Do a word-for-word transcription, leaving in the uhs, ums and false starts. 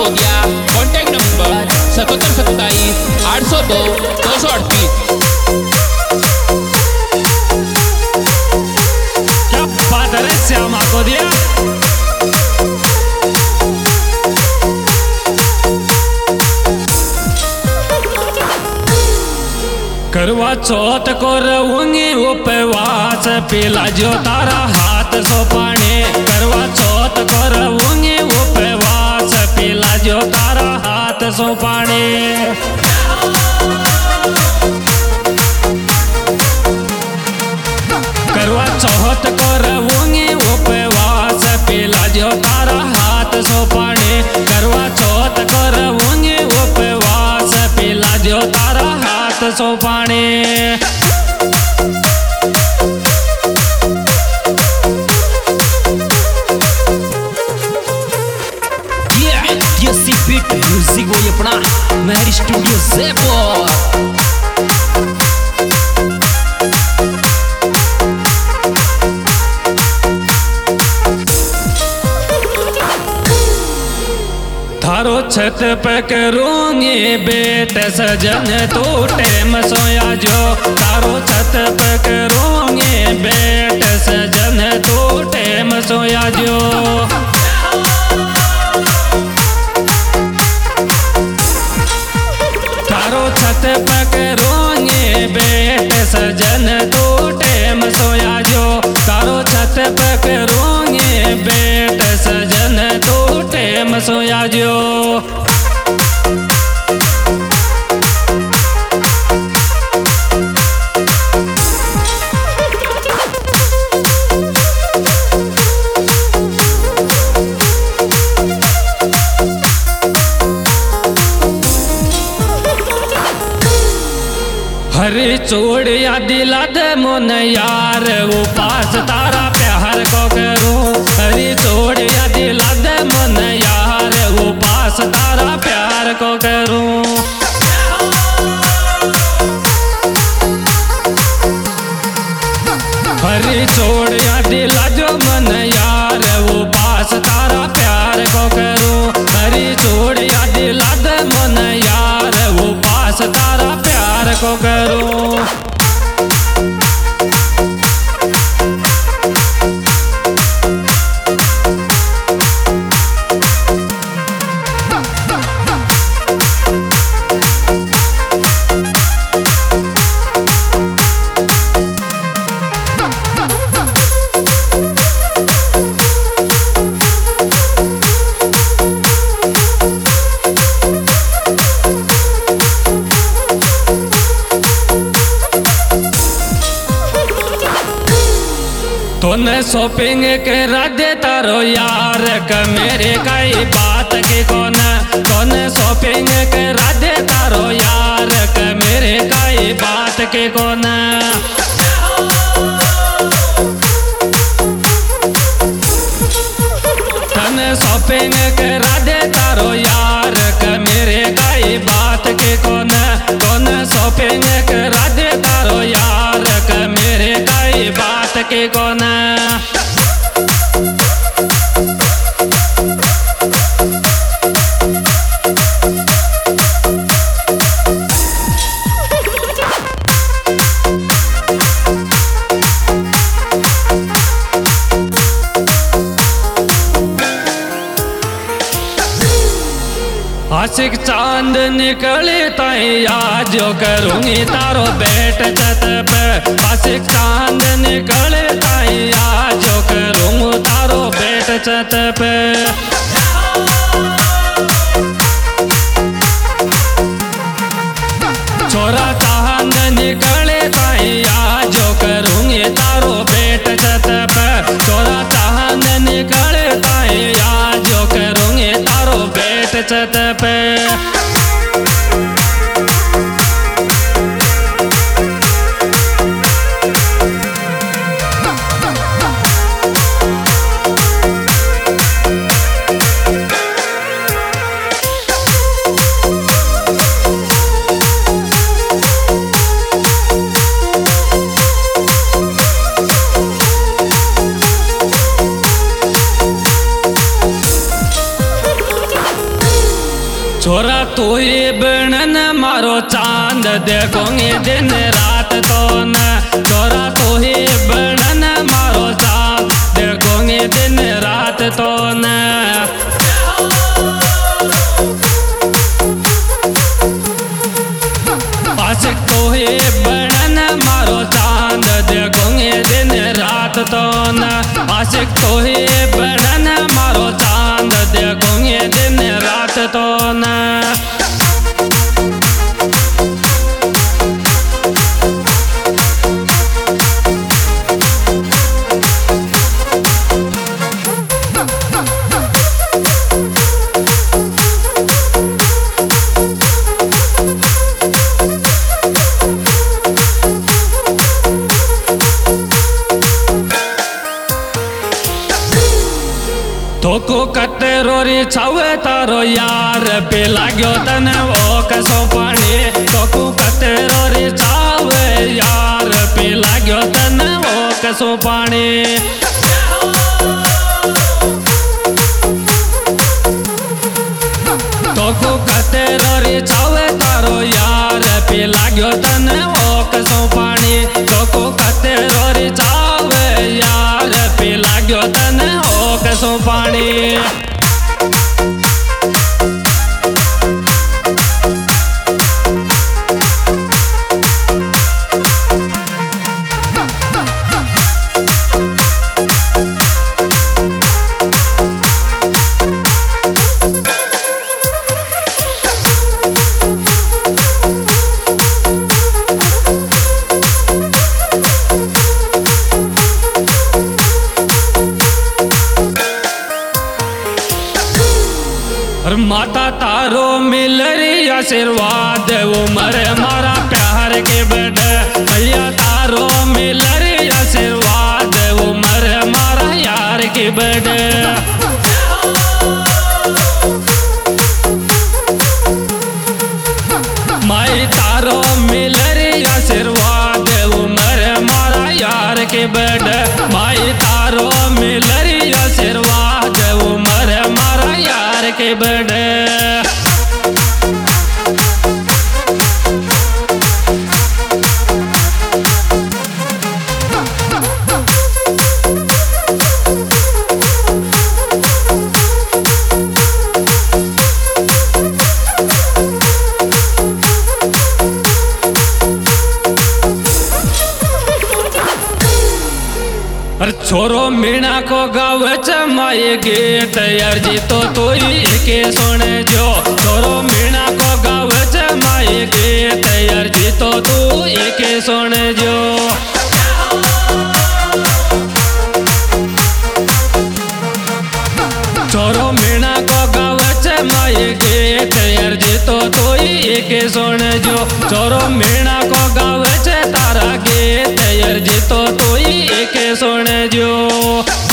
मागोदिया। Contact number सतहत्तर सत्ताईस आठ सौ दो दो सौ अड़तीस। क्या बात है श्याम मागोदिया। करवा चौथ को रहूंगी उपवास पिला जो तारा हाथ सो पानी। करवा चौथ को रहूंगी उपवास पिला जो तारा हाथ सो पानी। करवा चौथ को रहूंगी उपवास पिला जो तारा हाथ सो पानी। करवा चौथ को रहूंगी उपवास पिला जो तारा हाथ सो पानी। म्यूजिक वही अपना मेहर स्टूडियो जयपुर। थारो छत पे करूंगी बेट सजन तू टेम सोया जो। थारो छत पे करूंगी बेट सजन तू टेम सोया जो। थारो छत पे करूंगी बेट सजन तू टेम सोया जो। थारो छत पे करूंगी बेट सजन तू टेम सोया जो। हरी चूड़िया दिला दे मोन यार उपास तारा प्यार को करूं। हरी चूड़िया दिला दे मोन यार उपास तारा प्यार को करूं। हरी चूड़िया दिला जो मन यार उपास तारा प्यार को करूं। हरी चूड़िया दिला दे मन यार उपास तारा प्यार को करूं। तोने शॉपिंग करा दे तारो यार क मेरे कई बात के कौन। तोने शॉपिंग करा दे तारो यार क मेरे कई बात के कौन। तोने शॉपिंग करा दे तारो यार क मेरे कई बात के कौन। तोने शॉपिंग करा दे तारो यार क मेरे कई बात के कौन। आशिक चांद निकले ताई आज जो करूंगी तारो बैठ छत पे। आशिक चांद निकले ताई आज जो करूंगी तारो बैठ छत पे। छोरा चांद निकले ताई आज जो करूंगी तारो बैठ छत पे। छोरा चांद निकले ताई आज जो करूंगी तारो बैठ छत पे। चांद देखोगे दिन रात तो न छोरा तो ही बनन मारो चांद देखोगे दिन रात तो न आशिक तो ही बनन मारो चांद देखोगे दिन रात तो न आशिक तो ही बनन मारो चांद देखोगे दिन रात तो न तोको कतेरो री छावे तारो यार पे लाग्यो तने वो कसो पानी तोको कतेरो री छावे यार पे लाग्यो तने वो कसो पानी तोको कतेरो री छावे तारो यार पे लाग्यो तने वो कसो पानी तोको कतेरो री छावे यार पे लाग्यो तने वो कसो पानी माता तारो मिल रही आशीर्वाद उमर मारा प्यार के बेड भैया तारो मिल रही आशीर्वाद उमर मारा यार के बेड माई तारो मिल रही आशीर्वाद उमर मारा यार के बेड माई तारो मिल रही आशीर्वाद उमर मारा यार के बेड छोरो मीणा को गाँव चमाए गेट यार जी तो तू के सुने जो छोरो मीणा को गाँव चमाए गेट यार जी तो तू के सुने जो छोरो मीणा को गाँव चमाए गेट यार जी तो तू के सुने जो छोरो मीणा को गाँव तारा गेट यार जी तो तू के सुने जो।